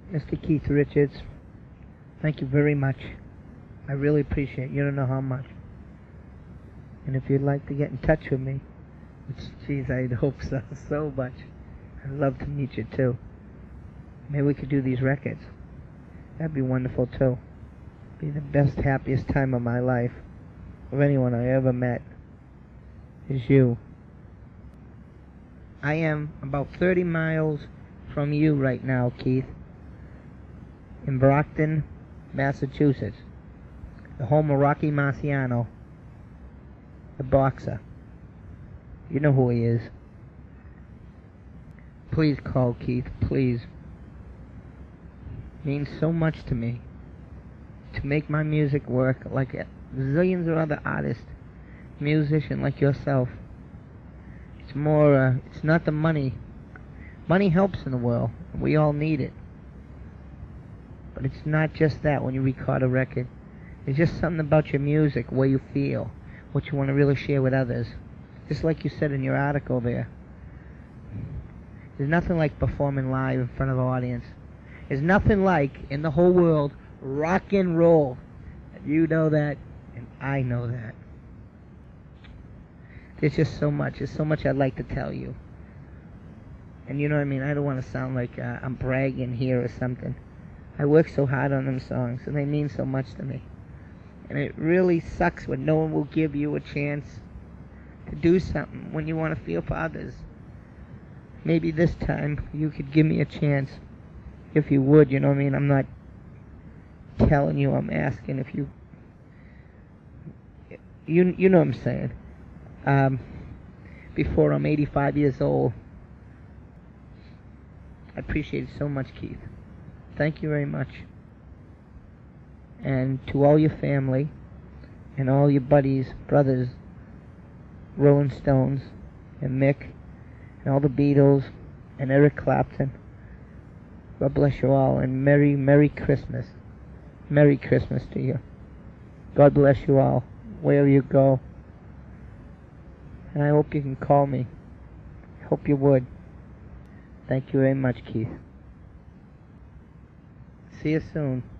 Mr. Keith Richards, thank you very much. I really appreciate it. You don't know how much. And if you'd like to get in touch with me, which, geez, I'd hope so, so much. I'd love to meet you, too. Maybe we could do these records. That'd be wonderful, too. Be the best, happiest time of my life. Of anyone I ever met is you. I am about 30 miles from you right now, Keith. In Brockton, Massachusetts. The home of Rocky Marciano, the boxer. You know who he is. Please call, Keith, please. It means so much to me to make my music work like zillions of other artists, musicians like yourself. It's more, it's not the money. Money helps in the world. We all need it. But it's not just that when you record a record. It's just something about your music, the way you feel, what you want to really share with others. Just like you said in your article there. There's nothing like performing live in front of an audience. There's nothing like, in the whole world, rock and roll. You know that, and I know that. There's just so much. There's so much I'd like to tell you. And you know what I mean? I don't want to sound like I'm bragging here or something. I work so hard on them songs, and they mean so much to me. And it really sucks when no one will give you a chance to do something when you want to feel for others. Maybe this time you could give me a chance. If you would, you know what I mean? I'm not telling you, I'm asking if you... You know what I'm saying. Before I'm 85 years old. I appreciate it so much, Keith. Thank you very much. And to all your family and all your buddies, brothers, Rolling Stones, and Mick, and all the Beatles, and Eric Clapton, God bless you all, and Merry, Merry Christmas. Merry Christmas to you. God bless you all, wherever you go. And I hope you can call me. I hope you would. Thank you very much, Keith. See you soon.